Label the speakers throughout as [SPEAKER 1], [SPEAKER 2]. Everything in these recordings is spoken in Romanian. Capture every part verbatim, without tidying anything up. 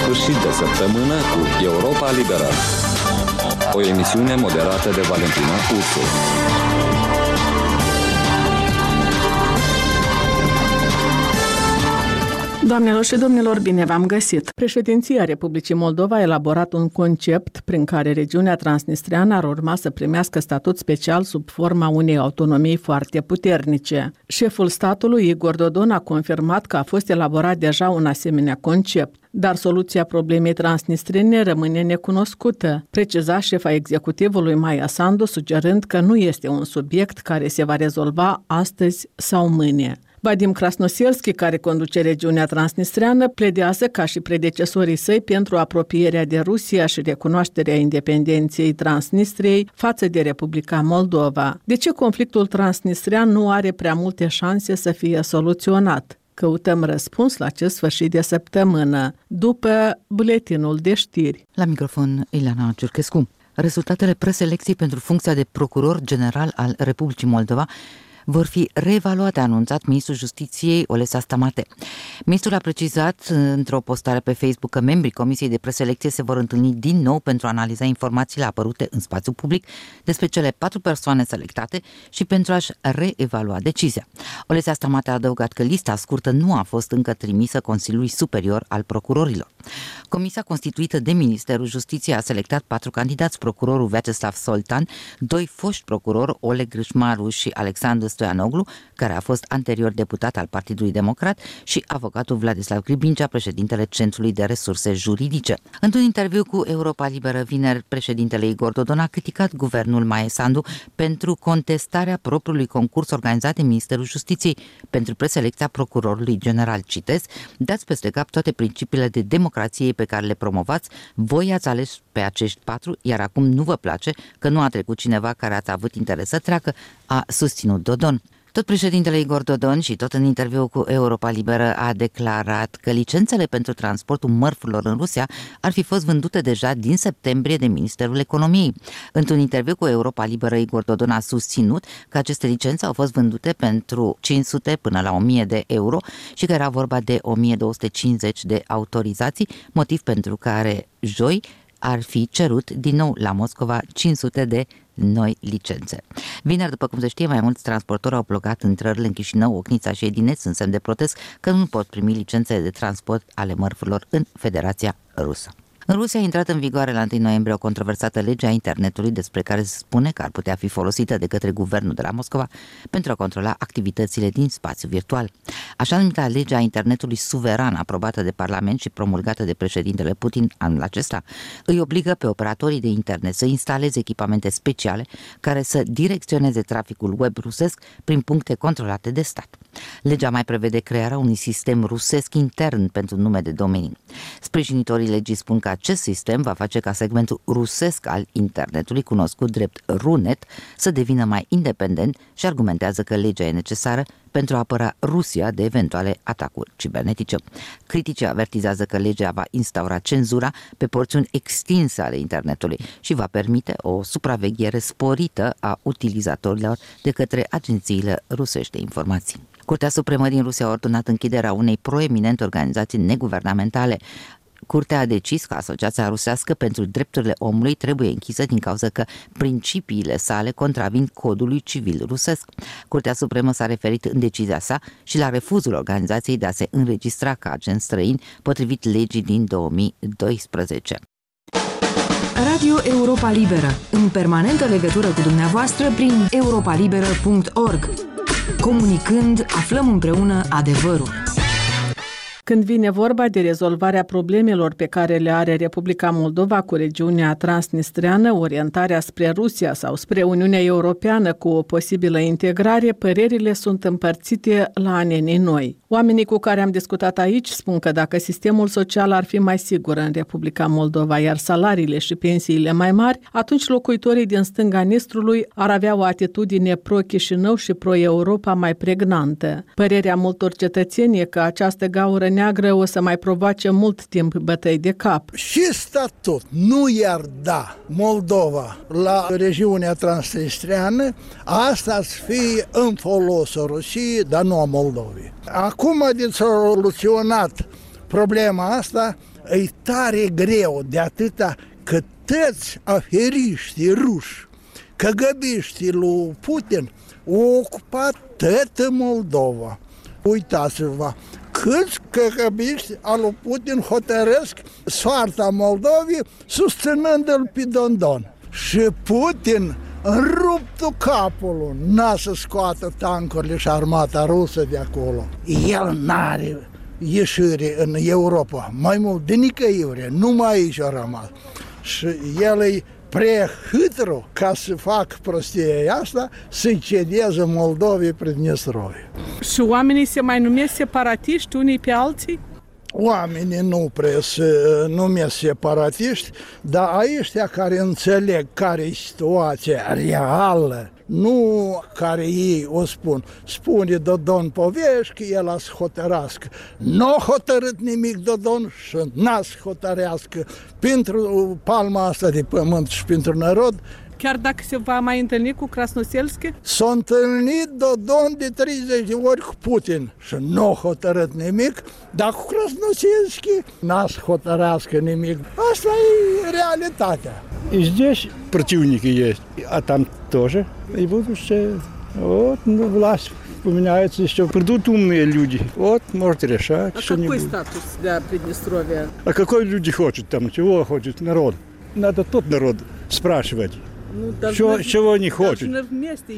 [SPEAKER 1] sfârșit de săptămână cu Europa Liberă. O emisiune moderată de Valentina Ursu.
[SPEAKER 2] Doamnelor și domnilor, bine v-am găsit! Președinția Republicii Moldova a elaborat un concept prin care regiunea transnistreană ar urma să primească statut special sub forma unei autonomii foarte puternice. Șeful statului, Igor Dodon, a confirmat că a fost elaborat deja un asemenea concept, dar soluția problemei transnistrene rămâne necunoscută, preciza șefa executivului Maia Sandu, sugerând că nu este un subiect care se va rezolva astăzi sau mâine. Vadim Krasnoselski, care conduce regiunea transnistreană, pledează ca și predecesorii săi pentru apropierea de Rusia și recunoașterea independenței Transnistriei față de Republica Moldova. De ce conflictul transnistrean nu are prea multe șanse să fie soluționat? Căutăm răspuns la acest sfârșit de săptămână, după buletinul de știri.
[SPEAKER 3] La microfon, Ileana Ciurchescu. Rezultatele preselecției pentru funcția de procuror general al Republicii Moldova vor fi reevaluate, a anunțat ministrul Justiției Olesa Stamate. Ministrul a precizat într-o postare pe Facebook că membrii Comisiei de Preselecție se vor întâlni din nou pentru a analiza informațiile apărute în spațiu public despre cele patru persoane selectate și pentru a-și reevalua decizia. Olesa Stamate a adăugat că lista scurtă nu a fost încă trimisă Consiliului Superior al Procurorilor. Comisia constituită de Ministerul Justiției a selectat patru candidați: procurorul Vyacheslav Soltan, doi foști procurori, Oleg Grâșmaru și Alexandru Stoianoglu, care a fost anterior deputat al Partidului Democrat, și avocatul Vladislav Gribincea, președintele Centrului de Resurse Juridice. Într-un interviu cu Europa Liberă vineri, președintele Igor Dodon a criticat guvernul Maia Sandu pentru contestarea propriului concurs organizat de Ministerul Justiției pentru preselecția procurorului general. Citez: dați peste cap toate principiile de democrație pe care le promovați, voi ați ales pe acești patru, iar acum nu vă place că nu a trecut cineva care ați avut interes să treacă, a susținut Dodon. Tot președintele Igor Dodon, și tot în interviu cu Europa Liberă, a declarat că licențele pentru transportul mărfurilor în Rusia ar fi fost vândute deja din septembrie de Ministerul Economiei. Într-un interviu cu Europa Liberă, Igor Dodon a susținut că aceste licențe au fost vândute pentru cinci sute până la o mie de euro și că era vorba de o mie două sute cincizeci de autorizații, motiv pentru care joi ar fi cerut din nou la Moscova cinci sute de noi licențe. Vineri, după cum se știe, mai mulți transportori au blocat intrările în Chișinău, Ochnița și Edineț în semn de protest că nu pot primi licențe de transport ale mărfurilor în Federația Rusă. În Rusia a intrat în vigoare la întâi noiembrie o controversată lege a internetului despre care se spune că ar putea fi folosită de către guvernul de la Moscova pentru a controla activitățile din spațiu virtual. Așa numita lege a internetului suveran, aprobată de Parlament și promulgată de președintele Putin anul acesta, îi obligă pe operatorii de internet să instaleze echipamente speciale care să direcționeze traficul web rusesc prin puncte controlate de stat. Legea mai prevede crearea unui sistem rusesc intern pentru nume de domenii. Sprijinitorii legii spun că acest sistem va face ca segmentul rusesc al internetului, cunoscut drept Runet, să devină mai independent și argumentează că legea e necesară pentru a apăra Rusia de eventuale atacuri cibernetice. Criticii avertizează că legea va instaura cenzura pe porțiuni extinse ale internetului și va permite o supraveghere sporită a utilizatorilor de către agențiile rusești de informații. Curtea Supremă din Rusia a ordonat închiderea unei proeminente organizații neguvernamentale. Curtea a decis că Asociația Rusească pentru Drepturile Omului trebuie închisă din cauza că principiile sale contravin codului civil rusesc. Curtea Supremă s-a referit în decizia sa și la refuzul organizației de a se înregistra ca agent străin potrivit legii din două mii doisprezece.
[SPEAKER 4] Radio Europa Liberă, în permanentă legătură cu dumneavoastră prin europa liberă punct org. Comunicând, aflăm împreună adevărul.
[SPEAKER 2] Când vine vorba de rezolvarea problemelor pe care le are Republica Moldova cu regiunea transnistreană, orientarea spre Rusia sau spre Uniunea Europeană cu o posibilă integrare, părerile sunt împărțite la anenii noi. Oamenii cu care am discutat aici spun că dacă sistemul social ar fi mai sigur în Republica Moldova, iar salariile și pensiile mai mari, atunci locuitorii din stânga Nistrului ar avea o atitudine pro-Chișinău și pro-Europa mai pregnantă. Părerea multor cetățeni e că această gaură neagră o să mai provoace mult timp bătăi de cap.
[SPEAKER 5] Și statut nu i-ar da Moldova la regiunea transnistreană, asta ar fi în folosul Rusiei, dar nu a Moldovei. Acum de s-a soluționat problema asta e tare greu de atâta că toți aferiștii ruși, căgăbiștii lui Putin au ocupat toată Moldova. Uitați-vă, câți căgăbiști al lui Putin hotărăsc soarta Moldovei susținându-l pe Dondon. Și Putin, în ruptul capului, n-a să scoată tancurile și armata rusă de acolo. El n-are ieșire în Europa, mai mult de nicăiure, numai aici a rămas. Și el e prea hâtru ca să fac prostia asta, să-i cedeze Moldovei Pridnestrovie.
[SPEAKER 2] Și oamenii se mai numesc separatiști unii pe alții?
[SPEAKER 5] Oamenii nu prea se numesc separatiști, dar ăștia care înțeleg care e situația reală, nu care ei o spun. Spune Dodon Povești că el a să hotărască. Nu a hotărât nimic Dodon și n-a să hotărească pentru palma asta de pământ și pentru narod.
[SPEAKER 2] Chiar dacă se va mai întâlni cu Krasnoselski?
[SPEAKER 5] S-a întâlnit Dodon de treizeci de ori cu Putin și nu a hotărât nimic, dar cu Krasnoselski n-a să hotărească nimic. Asta e realitatea.
[SPEAKER 6] И здесь противники есть, а там тоже. И будущее. Вот, ну, власть поменяется, еще придут умные люди. Вот, можете решать
[SPEAKER 2] А
[SPEAKER 6] что-нибудь.
[SPEAKER 2] какой статус для Приднестровья?
[SPEAKER 6] А какой люди хотят там, чего хочет народ? Надо тот народ спрашивать,
[SPEAKER 2] Ну,
[SPEAKER 6] чего,
[SPEAKER 2] должны,
[SPEAKER 6] чего они хотят.
[SPEAKER 2] должны вместе.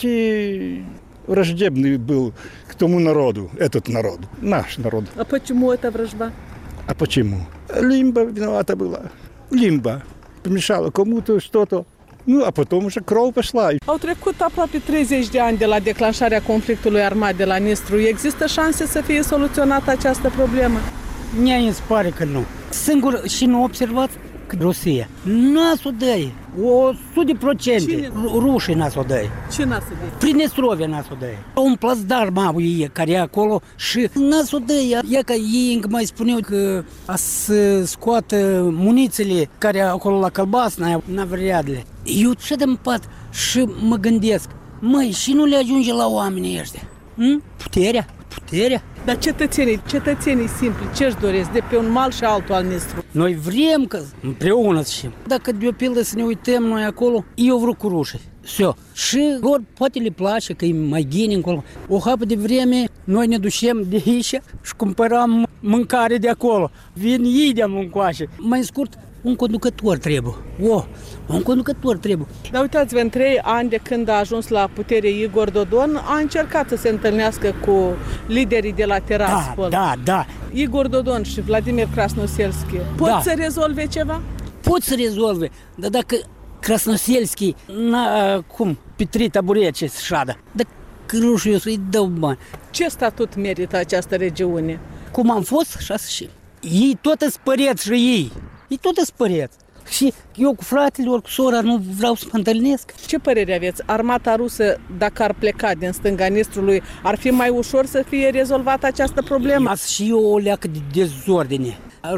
[SPEAKER 6] Эти враждебный был к тому народу, этот народ, наш народ.
[SPEAKER 2] А почему это вражда?
[SPEAKER 6] А почему? Лимба виновата была. Лимба помешала кому-то что-то. Ну, a потом уже кровь пошла.
[SPEAKER 2] Au trecut aproape treizeci de ani de la declanșarea conflictului armat de la Nistru. Există șanse să fie soluționată această problemă?
[SPEAKER 7] Mie îmi se pare că nu. Singur și nu observați că Rusia n-a să o dăie. o sută la sută rușii n-a să o dăie.
[SPEAKER 2] Ce n-a să dea?
[SPEAKER 7] Pridnestrovia n-a să o dăie. Un plasdarm au ei care e acolo și n-a să o dăie. E că ei încă mai spuneau că a să scoată munițiile care acolo la Călbasna, navriadele. Eu ce de-mi pat și mă gândesc, măi, și nu le ajunge la oamenii ăștia. Hm? Puterea? Puterea?
[SPEAKER 2] Dar cetățenii, cetățenii simpli, ce-și doresc de pe un mal și altul al Nistru?
[SPEAKER 7] Noi vrem că împreună să știm. Dacă de o pildă să ne uităm noi acolo, eu vreau cu rușii. Все. Și lor poate le place că e mai gine încolo. O hapă de vreme noi ne ducem de aici și cumpărăm mâncare de acolo. Vin ei de încoace. Mai scurt, un conducător trebuie. O, un conducător trebuie.
[SPEAKER 2] Dar uitați-vă, în trei ani de când a ajuns la putere Igor Dodon, a încercat să se întâlnească cu liderii de la Tiraspol.
[SPEAKER 7] Da, da, da.
[SPEAKER 2] Igor Dodon și Vladimir Krasnoselski pot
[SPEAKER 7] Da.
[SPEAKER 2] să rezolve ceva?
[SPEAKER 7] Pot să rezolve, dar dacă Krasnoselski n-a cum petri taburece să șadă, dar rușii o să-i dau bani.
[SPEAKER 2] Ce statut merită această regiune?
[SPEAKER 7] Cum am fost, așa și ei tot spăreți și ei. Ei tot spăreți. Și eu cu fratele ori cu sora nu vreau să mă întâlnesc.
[SPEAKER 2] Ce părere aveți? Armata rusă, dacă ar pleca din stânga Nistrului, ar fi mai ușor să fie rezolvată această problemă?
[SPEAKER 7] Asta și eu o leacă de dezordine.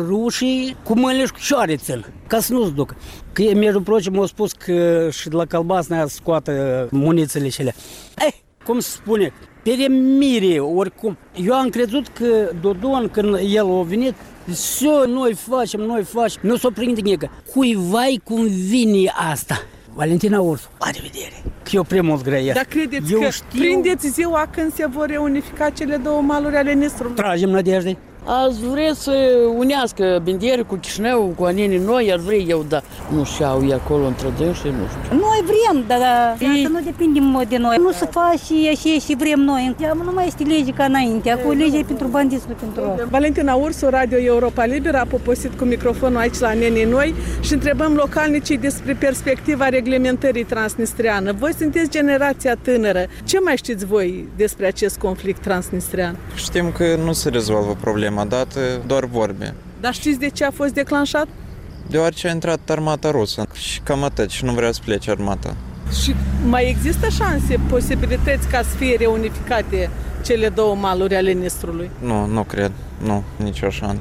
[SPEAKER 7] Rușii cu mâinile și cu cioare țin, ca să nu-ți ducă. Că mi-a proce m-au spus că și de la Călbasna scoată munițiile cele. Eh, cum se spune, peremire, oricum. Eu am crezut că Dodon, când el a venit, все, noi facem, noi facem, nu s-o prinde nică. Cuiva-i cum vine asta. Valentina Ursu, la revedere. Că eu prea mult grăiesc.
[SPEAKER 2] Dar credeți
[SPEAKER 7] eu
[SPEAKER 2] că
[SPEAKER 7] știu...
[SPEAKER 2] prindeți ziua când se vor reunifica cele două maluri ale Nistrului?
[SPEAKER 7] Tragem nădejde.
[SPEAKER 8] Ați vrea să unească Benderi cu Chișinău, cu anenii noi, ar vrea eu, dar nu știu, e acolo între dânsii, nu știu.
[SPEAKER 9] Noi vrem, dar asta nu depinde de noi. Nu se face și așa și vrem noi. Nu mai este lege ca înainte. Acum legea e pentru bandiți, nu pentru asta.
[SPEAKER 2] Valentina Ursu, Radio Europa Liberă, a poposit cu microfonul aici la Anenii Noi și întrebăm localnicii despre perspectiva reglementării transnistriană. Voi sunteți generația tânără. Ce mai știți voi despre acest conflict transnistrian?
[SPEAKER 10] Știm că nu se rezolvă problema dată, doar vorbe.
[SPEAKER 2] Dar știți de ce a fost declanșat?
[SPEAKER 10] Deoarece a intrat armata rusă și cam atât și nu vrea să plece armata.
[SPEAKER 2] Și mai există șanse, posibilități ca să fie reunificate cele două maluri ale Nistrului?
[SPEAKER 10] Nu, nu cred. Nu, nicio șansă.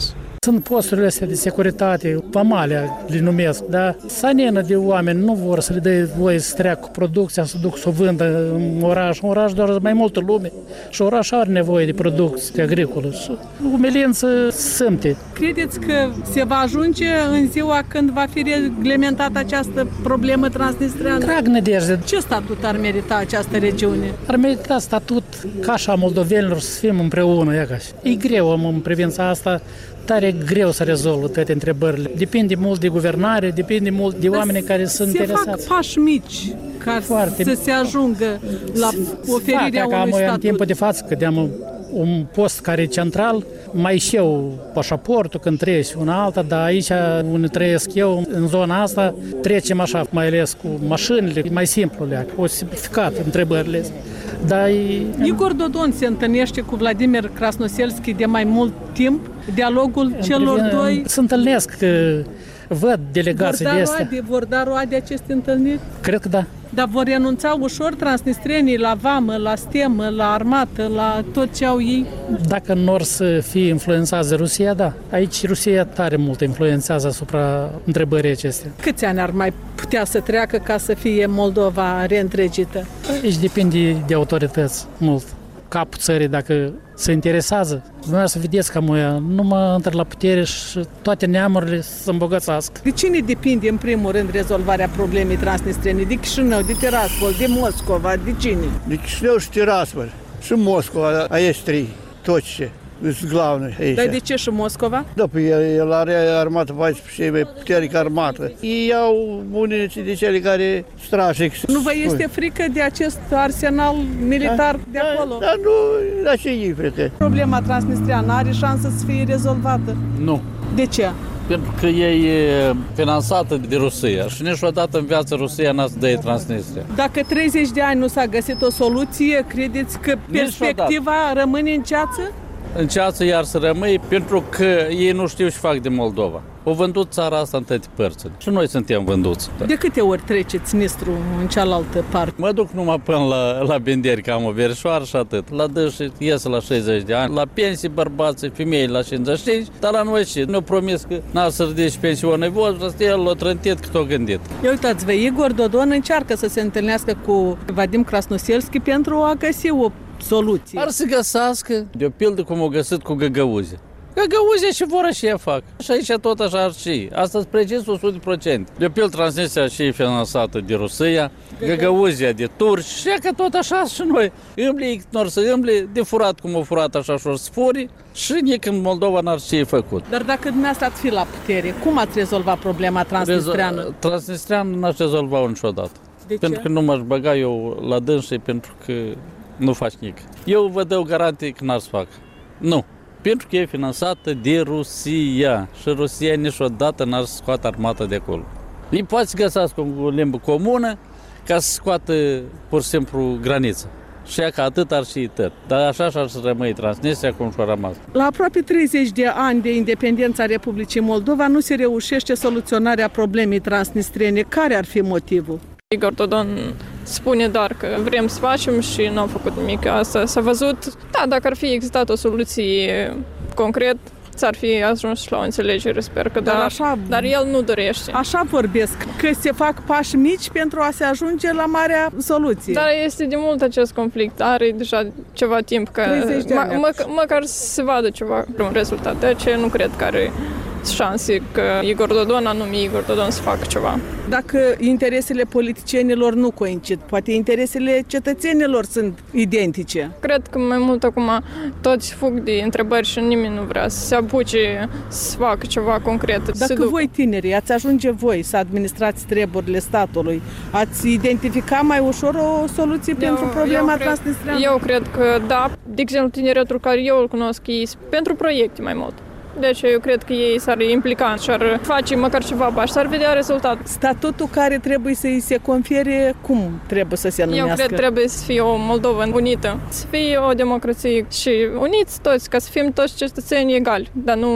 [SPEAKER 11] Sunt posturile astea de securitate, vamale le numesc, dar sanină de oameni nu vor să le dea voie să treacă cu producția, să duc să o vândă în oraș. În oraș doar mai multă lume și orașul are nevoie de producție agricolă. Umilință simte.
[SPEAKER 2] Credeți că se va ajunge în ziua când va fi reglementată această problemă transnistreană?
[SPEAKER 11] Trag nădejde.
[SPEAKER 2] Ce statut ar merita această regiune?
[SPEAKER 11] Ar merita statut ca așa moldovenilor să fim împreună. E greu în privința asta. Tare greu să rezolvă toate întrebările. Depinde mult de guvernare, depinde mult de oameni care sunt
[SPEAKER 2] se
[SPEAKER 11] interesați.
[SPEAKER 2] Se fac pași mici ca Foarte. să se ajungă la oferirea unui statut.
[SPEAKER 11] În timpul de față, că deam un post care e central, mai și eu pașaportul când treci una alta, dar aici unde trăiesc eu, în zona asta, trecem așa, mai ales cu mașinile, e mai simplu leac, o simplificat întrebările. Dar e...
[SPEAKER 2] Igor Dodon se întâlnește cu Vladimir Krasnoselski de mai mult timp. Dialogul în celor
[SPEAKER 11] privin,
[SPEAKER 2] doi...
[SPEAKER 11] Se întâlnesc, că văd delegații de astea.
[SPEAKER 2] Vor da roade aceste întâlniri?
[SPEAKER 11] Cred că da.
[SPEAKER 2] Dar vor renunța ușor transnistrenii la vamă, la stemă, la armată, la tot ce au ei?
[SPEAKER 11] Dacă nu or să fie influențați de Rusia, da. Aici Rusia tare mult influențează asupra întrebării acestea.
[SPEAKER 2] Câți ani ar mai putea să treacă ca să fie Moldova reîntregită?
[SPEAKER 11] Aici depinde de autorități mult. Capul țării, dacă se interesează, dumneavoastră să vedeți că moia nu mă intră la putere și toate neamurile să îmbogățească.
[SPEAKER 2] De cine depinde în primul rând rezolvarea problemei transnistrene? De Chișinău, de Tiraspol, de Moscova, de cine?
[SPEAKER 6] De Chișinău și Tiraspol și Moscova, aici trei, toți ce. Sunt glavne aici.
[SPEAKER 2] Dar de ce și Moscova?
[SPEAKER 6] Da, păi el, el are armată paisprezece, mai puternică armată. Ei au unii de cele care strașic.
[SPEAKER 2] Nu vă este frică de acest arsenal militar
[SPEAKER 6] da,
[SPEAKER 2] de acolo?
[SPEAKER 6] Da, nu, la ce e frică?
[SPEAKER 2] Problema transnistreană are șansă să fie rezolvată?
[SPEAKER 12] Nu.
[SPEAKER 2] De ce?
[SPEAKER 12] Pentru că e finanțată de Rusia și niciodată în viață Rusia n-a să dea Transnistria.
[SPEAKER 2] Dacă treizeci de ani nu s-a găsit o soluție, credeți că perspectiva niciodată rămâne în ceață?
[SPEAKER 12] În ceață iar să rămâi, pentru că ei nu știu ce fac de Moldova. Au vândut țara asta în toate părțile. Și noi suntem vânduți.
[SPEAKER 2] De câte ori treceți Nistru în cealaltă parte?
[SPEAKER 12] Mă duc numai până la, la Benderi, că am o verișoară și atât. La dâși ies la șaizeci de ani, la pensii bărbații, femei la cincizeci și cinci, dar la noi și ne-au promis că n-a să ridici pensionul vostru, asta el l-a trântit cât o gândit.
[SPEAKER 2] Ia uitați-vă, Igor Dodon încearcă să se întâlnească cu Vadim Krasnoselski pentru a găsi o soluție.
[SPEAKER 12] Ar să găsească, de o pildă cum o găsit cu Găgăuze. Găgăuzia și vor și ea fac. Și aici tot așa ar și. Asta îți precis o sută la sută. De pildă Transnistria și e finanțată de Rusia, Găgăuzia de turci, și că tot așa și noi. Îmbli, nor să îmbli, de furat cum o furat așa și o să furi, și nici în Moldova n-ar ce e făcut.
[SPEAKER 2] Dar dacă dumneavoastră ați fi la putere, cum ați rezolva problema transnistreană?
[SPEAKER 12] Rezo- transnistreană n-aș rezolva-o niciodată.
[SPEAKER 2] De
[SPEAKER 12] pentru
[SPEAKER 2] ce?
[SPEAKER 12] că nu m-aș băga eu la dânsii, pentru că nu faci nimic. Eu vă dau garantii că n-ar să fac. Nu. Pentru că e finanțată de Rusia și Rusia niciodată n-ar scoate armata de acolo. Ei poate să găsească o limbă comună ca să scoată pur și simplu granița. Și ea că atât ar și tăt. Dar așa și ar să rămâi Transnistria cum și-a rămas.
[SPEAKER 2] La aproape treizeci de ani de independența Republicii Moldova nu se reușește soluționarea problemei transnistrene. Care ar fi motivul?
[SPEAKER 13] Igor Dodon spune doar că vrem să facem și nu am făcut nimic. Asta s-a văzut. Da, dacă ar fi existat o soluție concret, ți-ar fi ajuns la o înțelegere, sper că dar da, așa, dar el nu dorește.
[SPEAKER 2] Așa vorbesc, că se fac pași mici pentru a se ajunge la marea soluție.
[SPEAKER 13] Dar este de mult acest conflict, are deja ceva timp, că
[SPEAKER 2] de
[SPEAKER 13] mă, mă, măcar să se vadă ceva, un rezultat. De aceea nu cred că are șanse că Igor Dodon, anume Igor Dodon, să facă ceva.
[SPEAKER 2] Dacă interesele politicienilor nu coincid, poate interesele cetățenilor sunt identice.
[SPEAKER 13] Cred că mai mult acum toți fug de întrebări și nimeni nu vrea să se apuce să facă ceva concret.
[SPEAKER 2] Dacă voi tinerii ați ajunge voi să administrați treburile statului, ați identifica mai ușor o soluție eu, pentru problema transnistreană?
[SPEAKER 13] Eu cred că da. De exemplu, tineretul care eu îl cunosc, ei pentru proiecte mai mult. Deci eu cred că ei s-ar implica și ar face măcar ceva pași, s-ar vedea rezultat.
[SPEAKER 2] Statutul care trebuie să îi se confere, cum trebuie să se numească?
[SPEAKER 13] Eu cred că trebuie să fie o Moldova unită, să fie o democrație și uniți toți, ca să fim toți cetățeni egali, dar nu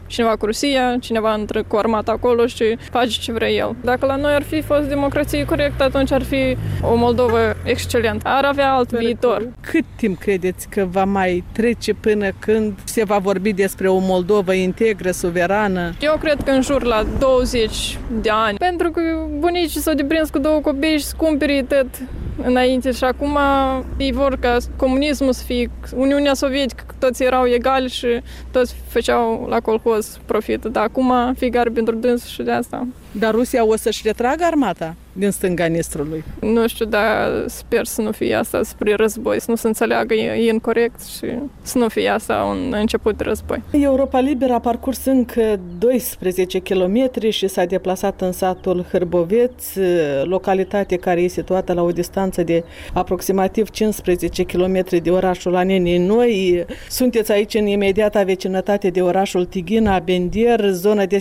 [SPEAKER 13] cineva cu Rusia, cineva între cu armata acolo și face ce vrea el. Dacă la noi ar fi fost democrație corectă, atunci ar fi o Moldova excelentă. Ar avea alt viitor.
[SPEAKER 2] Cât timp credeți că va mai trece până când se va vorbi despre o Moldova integră, suverană?
[SPEAKER 13] Eu cred că în jur la douăzeci de ani. Pentru că bunicii s-au deprins cu două copii și să cumpere tot înainte și acum ei vor ca comunismul să fie, Uniunea Sovietică, toți erau egali și toți făceau la colhoz profit. Dar acum fiecare pentru dânsul și de asta.
[SPEAKER 2] Dar Rusia o să-și retragă armata din stânga Nistrului?
[SPEAKER 13] Nu știu, dar sper să nu fie asta spre război, să nu se înțeleagă incorect și să nu fie asta un început de război.
[SPEAKER 2] Europa Liberă a parcurs încă doisprezece kilometri și s-a deplasat în satul Hârboveț, localitate care e situată la o distanță de aproximativ cincisprezece kilometri de orașul Anenii Noi. Sunteți aici în imediata vecinătate de orașul Tighina, Bender, zonă de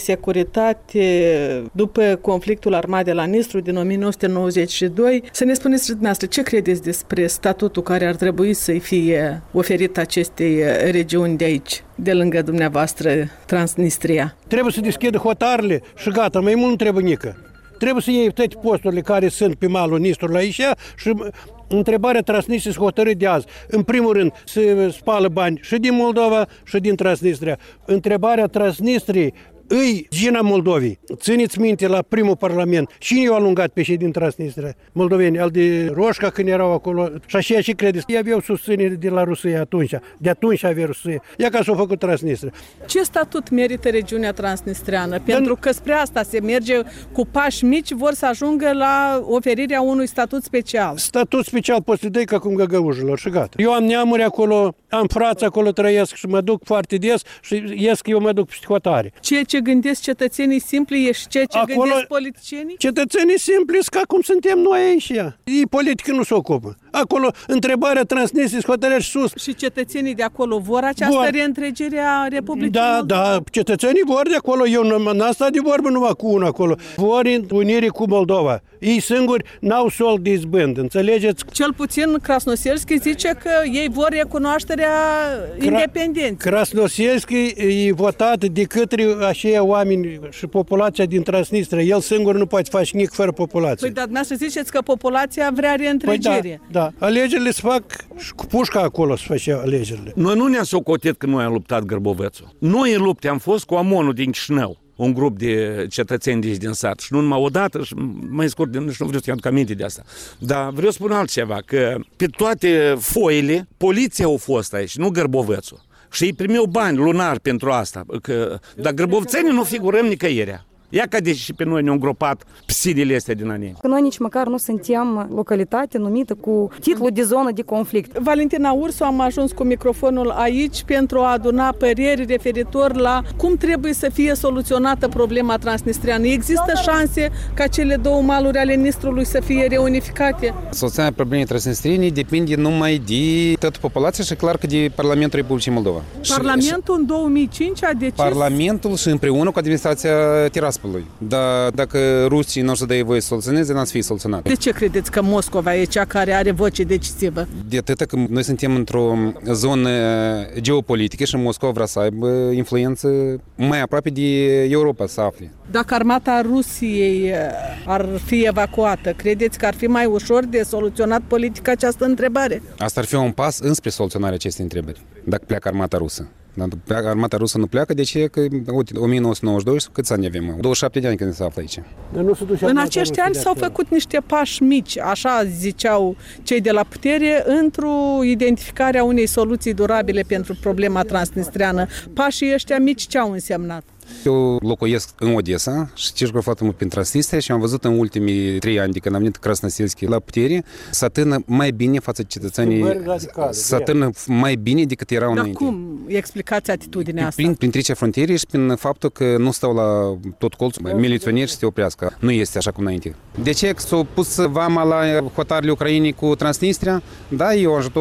[SPEAKER 2] securitate după conflictul armat de la Nistru din o mie nouă sute nouăzeci și doi. Să ne spuneți dumneavoastră, ce credeți despre statutul care ar trebui să-i fie oferit acestei regiuni de aici, de lângă dumneavoastră, Transnistria?
[SPEAKER 14] Trebuie să deschidă hotarele și gata, mai mult nu trebuie nică. Trebuie să iei toate posturile care sunt pe malul Nistrului aici și întrebarea Transnistriei se hotărâ de azi. În primul rând, se spală bani și din Moldova și din Transnistria. Întrebarea Transnistriei îi Gina Moldovei. Țineți minte la primul parlament. Cine i-a alungat pe cei din Transnistria? Moldoveni, al de Roșca când erau acolo. Și așa și credeți. Ei aveau susținere de la Rusia atunci. De atunci avea Rusia. Ia ca s-a făcut Transnistria.
[SPEAKER 2] Ce statut merită regiunea transnistriană? Pentru că spre asta se merge cu pași mici, vor să ajungă la oferirea unui statut special.
[SPEAKER 14] Statut special poți să dai ca cum găgăușilor și gata. Eu am neamuri acolo, am frați acolo, trăiesc și mă duc foarte des și ies că eu mă duc psihotare.
[SPEAKER 2] Ceea ce gândesc cetățenii simpli e și ceea ce acolo, gândesc politicienii?
[SPEAKER 14] Cetățenii simpli sunt ca cum suntem noi aici. Ei politică nu se ocupă. Acolo întrebarea Transnistriei se hotărăște sus.
[SPEAKER 2] Și cetățenii de acolo vor această vor. reîntregire a Republicii
[SPEAKER 14] Da,
[SPEAKER 2] Moldova?
[SPEAKER 14] da, cetățenii vor de acolo. Eu n-am stat de vorbă numai cu unul acolo. Vor unire cu Moldova. Ei singuri n-au sol de izbând, înțelegeți?
[SPEAKER 2] Cel puțin Krasnoselski zice că ei vor recunoașterea Cra- independenței.
[SPEAKER 14] Krasnoselski e votat de către aceia oameni și populația din Transnistria. El singur nu poate face nimic fără populație.
[SPEAKER 2] Păi, dar dumneavoastră ziceți că populația vrea reîntregire.
[SPEAKER 14] Păi da, da. Alegerile se fac și cu pușca acolo se face alegerile.
[SPEAKER 15] Noi nu ne-am socotit că noi am luptat Gârbovețul. Noi în lupte am fost cu Amonul din Chișinău, un grup de cetățeni de din sat. Și nu numai odată, și mai scurt, nici nu vreau să-i aduc aminte de asta. Dar vreau să spun altceva, că pe toate foile, poliția a fost aici, nu Gârbovețul. Și ei primeau bani lunar pentru asta. Că, dar gârbovțenii nu figurăm nicăierea. Ia ca de și pe noi ne-au îngropat psidele astea din Aneni.
[SPEAKER 16] Că noi nici măcar nu suntem localitate numită cu titlul de zonă de conflict.
[SPEAKER 2] Valentina Ursu, am ajuns cu microfonul aici pentru a aduna păreri referitor la cum trebuie să fie soluționată problema transnistriană. Există șanse ca cele două maluri ale Nistrului să fie reunificate?
[SPEAKER 17] Soluționarea problemei transnistriene depinde numai de toată populația și clar că de Parlamentul Republicii Moldova.
[SPEAKER 2] Parlamentul în două mii cinci a decis...
[SPEAKER 17] Parlamentul și împreună cu administrația Tiraspolului. Dar dacă rusii nu o să dea voie să soluționeze, n-ați fi soluționat.
[SPEAKER 2] De ce credeți că Moscova e cea care are voce decisivă?
[SPEAKER 17] De atât că noi suntem într-o zonă geopolitică și Moscova vrea să aibă influență mai aproape de Europa să afle.
[SPEAKER 2] Dacă armata Rusiei ar fi evacuată, credeți că ar fi mai ușor de soluționat politic această întrebare?
[SPEAKER 17] Asta ar fi un pas înspre soluționarea acestei întrebări, dacă pleacă armata rusă. Dacă armata rusă nu pleacă, de ce? Că o mie nouă sute nouăzeci și doi, câți ani avem? douăzeci și șapte de ani când se află aici.
[SPEAKER 2] În acești ani s-au făcut niște pași mici, așa ziceau cei de la putere, într-o identificare a unei soluții durabile pentru problema transnistriană. Pașii ăștia mici ce au însemnat?
[SPEAKER 17] Eu locuiesc în Odessa și circul foarte mult prin Transnistria și am văzut în ultimii trei ani de când am venit Krasnoselski la putere să atârnă mai bine față de cetățenii, să atârnă mai bine decât erau
[SPEAKER 2] Dar
[SPEAKER 17] înainte.
[SPEAKER 2] Dar cum explicați atitudinea asta?
[SPEAKER 17] Prin, prin trecerea frontierei și prin faptul că nu stau la tot colțul miliționieri și se oprească. Nu este așa cum înainte. De ce s-a pus vama la hotarele Ucrainei cu Transnistria? Da, e un ajutor.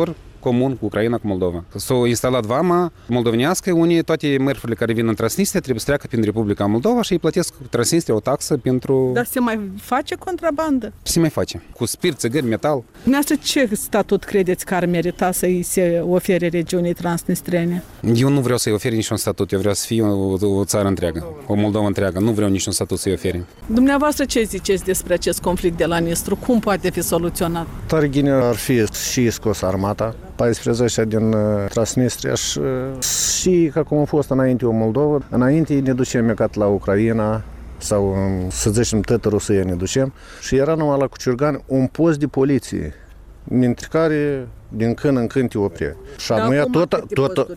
[SPEAKER 17] comun cu Ucraina, cu Moldova. S-a instalat vama moldovenească, unii toate mărfurile care vin în Transnistria trebuie să treacă prin Republica Moldova și îi plătesc Transnistria o taxă pentru...
[SPEAKER 2] Dar se mai face contrabandă?
[SPEAKER 17] Se mai face. Cu spirit, țigări, metal.
[SPEAKER 2] Dumneavoastră, ce statut credeți că ar merita să-i se ofere regiunii transnistriene?
[SPEAKER 17] Eu nu vreau să-i oferi niciun statut, eu vreau să fie o, o țară întreagă, o Moldova întreagă. Nu vreau niciun statut să-i oferi.
[SPEAKER 2] Dumneavoastră, ce ziceți despre acest conflict de la Nistru? Cum poate fi soluționat?
[SPEAKER 18] Tare bine ar fi și scos armata, paisprezece din Transnistria și, și ca cum a fost înainte o Moldova. Înainte ne ducem mecat la Ucraina sau, să zicem, toată Rusia ne ducem și era numai la Cuciurgan un post de poliție, dintre care din când în când te opre. Și amuia tot, tot,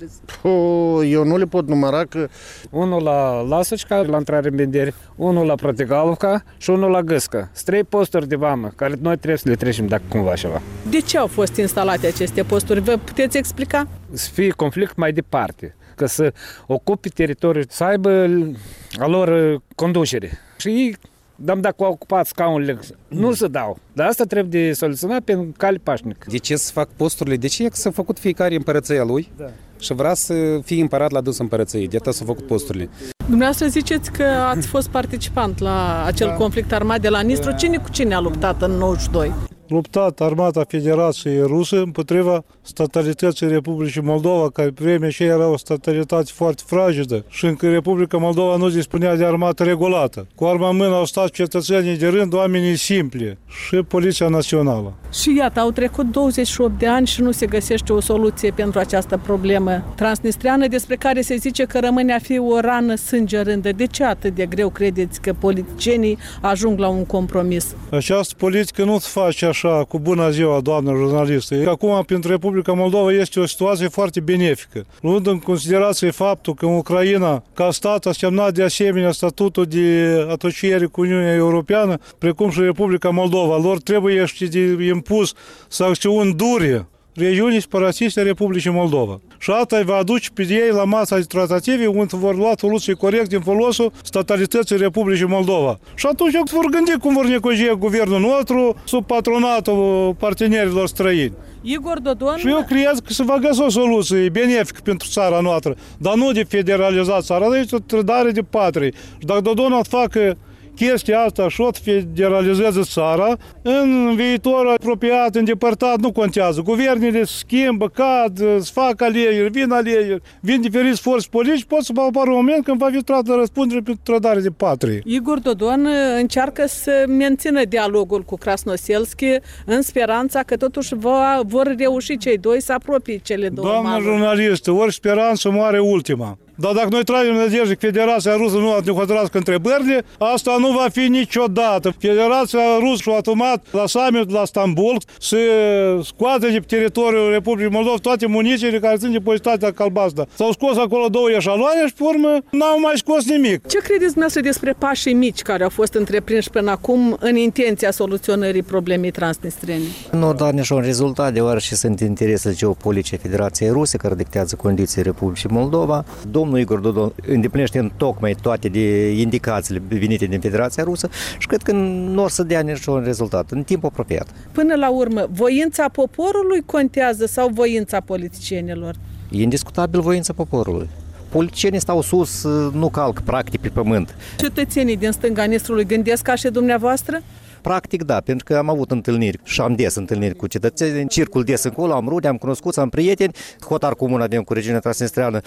[SPEAKER 18] eu nu le pot număra că...
[SPEAKER 6] Unul la Lasăcica, la intrare în Benderi, unul la Protegalovca și unul la Gâscă. Trei posturi de vamă, care noi trebuie să le trecem dacă cumva ceva.
[SPEAKER 2] De ce au fost instalate aceste posturi? Vă puteți explica?
[SPEAKER 6] Să fie conflict mai departe, că să ocupe teritoriul, să aibă a lor conducere. Și dăm dacă au ocupat scaunele, nu se dau. Dar asta trebuie de soluționat pe cale pașnică.
[SPEAKER 17] De ce să fac posturile? De ce? Că s-a făcut fiecare împărăția lui da. Și vrea să fie împărat la dus împărăției. De atât s-au făcut posturile.
[SPEAKER 2] Dumneavoastră ziceți că ați fost participant la acel da. conflict armat de la Nistru. Cine cu cine a luptat în nouăzeci și doi?
[SPEAKER 19] Luptat armata Federației Ruse împotriva statalității Republicii Moldova, care pe vremea aceea era o statalitate foarte fragilă și încă Republica Moldova nu dispunea de armată regulată. Cu arma în mână au stat cetățenii de rând, oamenii simpli și Poliția Națională.
[SPEAKER 2] Și iată, au trecut douăzeci și opt de ani și nu se găsește o soluție pentru această problemă transnistriană, despre care se zice că rămâne a fi o rană sângerândă. De ce atât de greu credeți că politicienii ajung la un compromis?
[SPEAKER 19] Această politică nu se face așa. Așa, cu bună ziua, doamnă jurnalistă. Acum, pentru Republica Moldova este o situație foarte benefică. Luând în considerație faptul că Ucraina, ca stat, a semnat de asemenea statutul de asociere cu Uniunea Europeană, precum și Republica Moldova. Lor trebuie de impus sancțiuni dure regiunii separatiste a Republicii Moldova. Și asta îi va aduce pe ei la masa de tratative unde vor lua soluții corecte în folosul statalității Republicii Moldova. Și atunci vor gândi cum vor negocia guvernul nostru sub patronatul partenerilor străini.
[SPEAKER 2] Igor Dodon...
[SPEAKER 19] Și eu cred că se va găsi o soluție benefică pentru țara noastră, dar nu de federalizat țara, dar este o trădare de patrie. Și dacă Dodon o facă chestia asta și o federalizează țara, în viitor apropiat, îndepărtat, nu contează. Guvernele se schimbă, cad, se fac alegeri, vin alegeri, vin diferiți forți politici, pot să apară un moment când va fi tratată răspundere pentru trădare de patrie.
[SPEAKER 2] Igor Dodon încearcă să mențină dialogul cu Krasnoselski în speranța că totuși va, vor reuși cei doi să apropie cele două
[SPEAKER 19] Doamnă
[SPEAKER 2] maluri.
[SPEAKER 19] jurnalistă, ori speranță moare ultima. Dar dacă noi tragem nădejde că Federația Rusă nu a ne hotărască întrebările, asta nu va fi niciodată. Federația Rusă și-a asumat la summit la Stambul să scoată de pe teritoriul Republicii Moldova toate munițiile care țin de Policitatea Calbastră. S-au scos acolo două eșaloane și, pe urmă, n-au mai scos nimic.
[SPEAKER 2] Ce credeți dumneavoastră despre pașii mici care au fost întreprinși până acum în intenția soluționării problemei transnistriene?
[SPEAKER 20] Nu au dat niciun rezultat, deoarece sunt interesele geopolitice Federației Ruse, care dictează condiții Republicii Moldova. Domnul Igor Dodon îndeplinește în tocmai toate de indicațiile venite din Federația Rusă și cred că nu o să dea niciun rezultat în timp apropiat.
[SPEAKER 2] Până la urmă, voința poporului contează sau voința politicienilor?
[SPEAKER 20] E indiscutabil voința poporului. Politicienii stau sus, nu calc practic pe pământ.
[SPEAKER 2] Cetățenii din stânga Nistrului gândesc ca și dumneavoastră?
[SPEAKER 20] Practic da, pentru că am avut întâlniri și am des întâlniri cu cetățeni, circul des încolo, am rude, am cunoscut, am prieteni, hotar comun avem cu regiunea transnistriană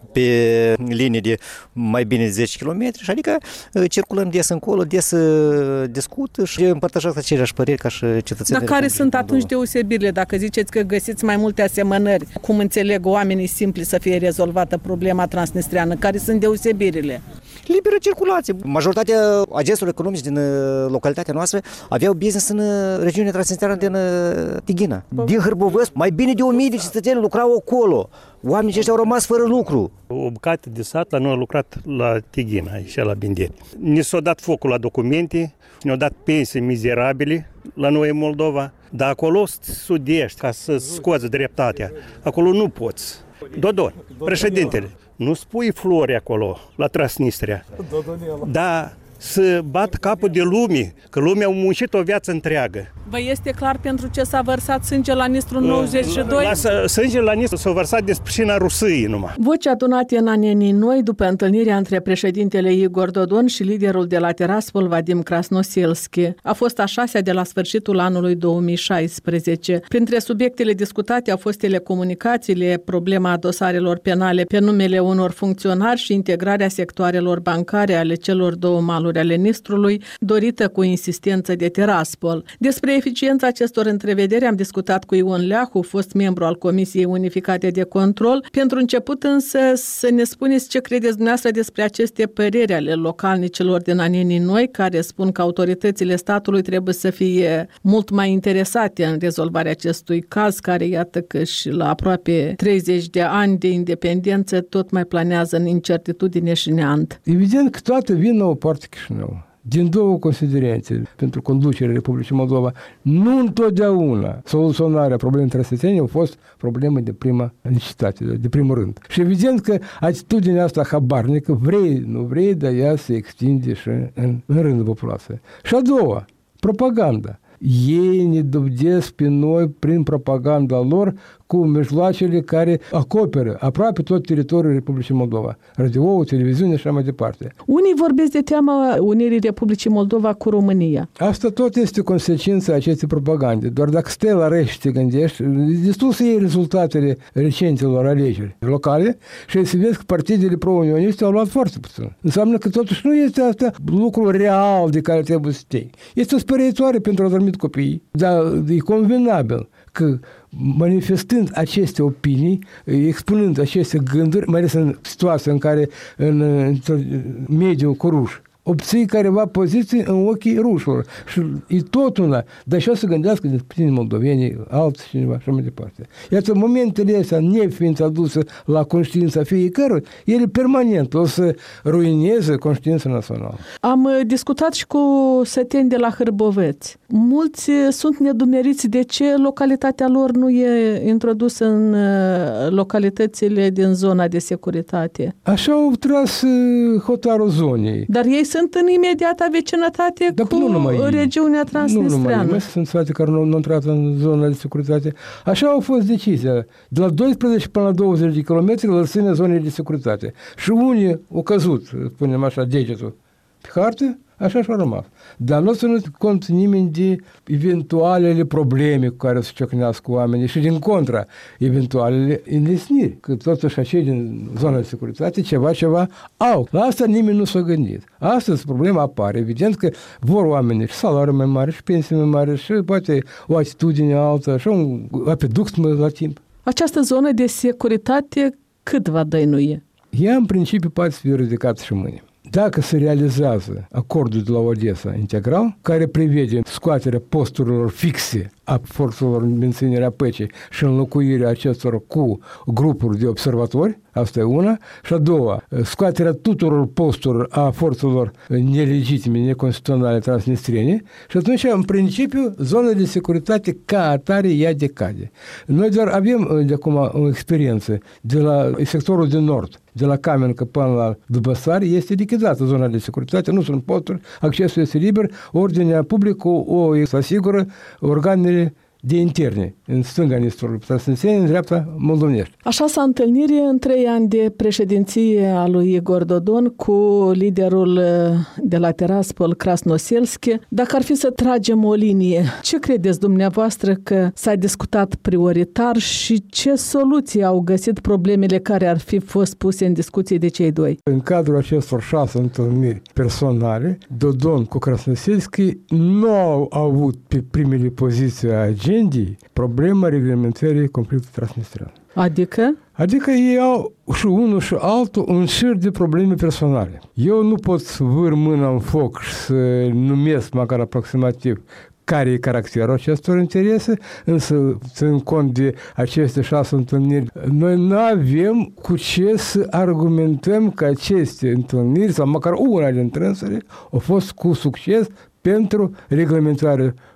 [SPEAKER 20] pe linii de mai bine de zece kilometri, și adică circulăm des încolo, des discut și împărtășesc aceleași păreri ca și cetățenii.
[SPEAKER 2] Dar care sunt atunci deosebirile, dacă ziceți că găsiți mai multe asemănări, cum înțeleg oamenii simpli să fie rezolvată problema transnistriană, care sunt deosebirile?
[SPEAKER 20] Liberă circulație. Majoritatea agenților economici din localitatea noastră aveau business în regiunea transnistriană din Tighina. Din Hârbovăsc, mai bine de o mie de cetățeni lucrau acolo. Oamenii aceștia au rămas fără lucru.
[SPEAKER 21] O bucată de sat la noi a lucrat la Tighina, aici la Binderi. Ni s-a dat focul la documente, ne-au dat pensii mizerabile la noi în Moldova, dar acolo sudești ca să scoți dreptatea. Acolo nu poți. Dodon, președintele, nu spui flori acolo, la Transnistria, dar să bat capul de lume, că lumea a muncit o viață întreagă.
[SPEAKER 2] Vă este clar pentru ce s-a vărsat sânge la Nistru în nouăzeci și doi?
[SPEAKER 21] La sânge la Nistru s-a vărsat din pricina Rusiei numai.
[SPEAKER 2] Voci adunate în anii noi după întâlnirea între președintele Igor Dodon și liderul de la Tiraspol, Vadim Krasnoselski. A fost a șasea de la sfârșitul anului două mii șaisprezece. Printre subiectele discutate au fost telecomunicațiile, problema dosarelor penale pe numele unor funcționari și integrarea sectoarelor bancare ale celor două maluri ale Nistrului, dorită cu insistență de Tiraspol. Despre eficiența acestor întrevederi am discutat cu Ion Leahu, fost membru al Comisiei Unificate de Control. Pentru început însă să ne spuneți ce credeți dumneavoastră despre aceste păreri ale localnicilor din Anenii Noi, care spun că autoritățile statului trebuie să fie mult mai interesate în rezolvarea acestui caz, care iată că și la aproape treizeci de ani de independență tot mai planează în incertitudine și neant.
[SPEAKER 1] Evident că toată vina o poartă Chișinău. Din două considerente pentru conducerea Republicii Moldova, nu întotdeauna soluționarea problemei trăsățenii a fost problemă de prima necesitate, de primul rând. Și evident că atitudinea asta habarnică, vrei, nu vrei, dar ea se extinde și în, în rândul populației. Și a doua, propaganda. Ei ne dovedesc pe noi prin propaganda lor cu mijloacele care acoperă aproape tot teritoriul Republicii Moldova. Radio, televiziune și așa mai departe.
[SPEAKER 2] Unii vorbesc de teama unirii Republicii Moldova cu România.
[SPEAKER 1] Asta tot este consecința acestei propagande. Doar dacă stai la rești te gândești, destul să iei rezultatele recentelor alegeri locale și să vezi că partidele pro-unioniste au luat foarte puțin. Înseamnă că totuși nu este asta lucru real de care trebuie să stai. Este o sperietoare pentru adormit copiii, dar e convenabil că manifestând aceste opinii, expunând aceste gânduri, mai ales în situația în care în, în mediul cu ruși, obții careva poziții în ochii rușilor. Și e tot una. Dar și o să gândească despre moldovenii, alții cineva, așa mai departe. Iată, momentele astea, nefiind aduse la conștiința fiecărui, ele permanent o să ruineze conștiința națională.
[SPEAKER 2] Am discutat și cu săteni de la Hârboveți. Mulți sunt nedumeriți de ce localitatea lor nu e introdusă în localitățile din zona de securitate.
[SPEAKER 1] Așa au tras hotarul zonei.
[SPEAKER 2] Dar ei sunt în imediata vecinătate da, cu regiunea transnistreană.
[SPEAKER 1] Nu numai, sunt sate care nu au intrat în zona de securitate. Așa au fost decizia. De la doisprezece până la douăzeci de kilometri lăsând zonele de securitate. Și unii au căzut, spunem așa, degetul pe hartă, așa și-a rămas. Dar nu să nu cont nimeni de eventualele probleme cu care se ciocnească oamenii și din contra, eventualele înlesniri. Că totuși acei din zona de securitate ceva, ceva au. La asta nimeni nu s-a gândit. Astăzi problema apare. Evident că vor oamenii și salariu mai mare, și pensii mai mare, și poate o atitudine altă, și un apeduct la timp.
[SPEAKER 2] Această zonă de securitate cât va dăinuie?
[SPEAKER 1] Ea în principiu poate să fie ridicată și mâine. Dacă se realizează acordul de la Odessa integral, care prevede scoaterea posturilor fixe a forțelor în menținerea păcii și înlocuirea acestora cu grupuri de observatori, asta e una, și a doua, scoaterea tuturor posturilor a forțelor nelegitime, neconstituționale transnistriene, și atunci, în principiu, zona de securitate ca atare ea decade. Noi doar avem de acum o experiență de la sectorul de nord, de la Camencă până la Dubăsari, este lichidată zona de securitate, nu sunt posturi, accesul este liber, ordinea publică o asigură organele de interne, în stânga Nistrului Transnistriei, în dreapta moldovenești.
[SPEAKER 2] Așa s-a întâlnire în trei ani de președinție a lui Igor Dodon cu liderul de la Tiraspol, Krasnoselski. Dacă ar fi să tragem o linie, ce credeți dumneavoastră că s-a discutat prioritar și ce soluții au găsit problemele care ar fi fost puse în discuție de cei doi?
[SPEAKER 1] În cadrul acestor șase întâlniri personale, Dodon cu Krasnoselski nu au avut pe primele poziții a agendii problema reglementării conflictului transnistrean.
[SPEAKER 2] Adică?
[SPEAKER 1] Adică ei au și unul și altul un șir de probleme personale. Eu nu pot să vâr mâna în foc și să numesc măcar aproximativ care e caracterul acestor interese, însă țin cont de aceste șase întâlniri, noi nu avem cu ce să argumentăm că aceste întâlniri, sau măcar una dintre ele, au fost cu succes pentru reglementarea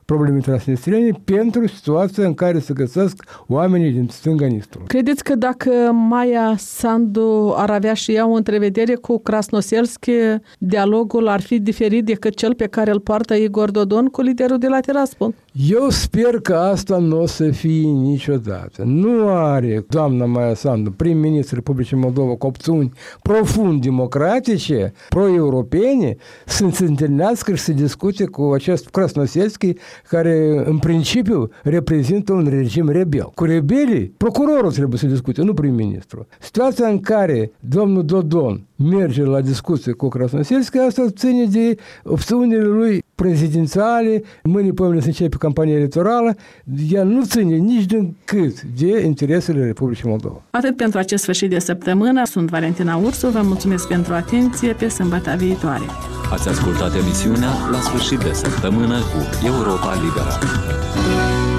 [SPEAKER 1] problemei transnistriene pentru situația în care se găsesc oamenii din stânga Nistrului.
[SPEAKER 2] Credeți că dacă Maia Sandu ar avea și ea o întrevedere cu Krasnoselski, dialogul ar fi diferit decât cel pe care îl poartă Igor Dodon cu liderul de la Tiraspol?
[SPEAKER 1] Eu sper că asta nu o să fie niciodată. Nu are doamna Maia Sandu, prim-ministru Republicii Moldova, cu opțiuni profund democratice, pro-europene, să se întâlnească și să discute cu acest Krasnoselski, care în principiu reprezintă un regim rebel. Cu rebelii, procurorul trebuie să discute, nu prim-ministru. Situația în care domnul Dodon merge la discuție cu Krasnoselski, asta ține de opțiunile lui prezidențiale, mâine pămâine să începe campania electorală, ea nu ține nici din cât de interesele Republicii Moldova.
[SPEAKER 2] Atât pentru acest sfârșit de săptămână. Sunt Valentina Ursu, vă mulțumesc pentru atenție, pe sâmbătă viitoare.
[SPEAKER 3] Ați ascultat emisiunea La sfârșit de săptămână cu Europa Liberă.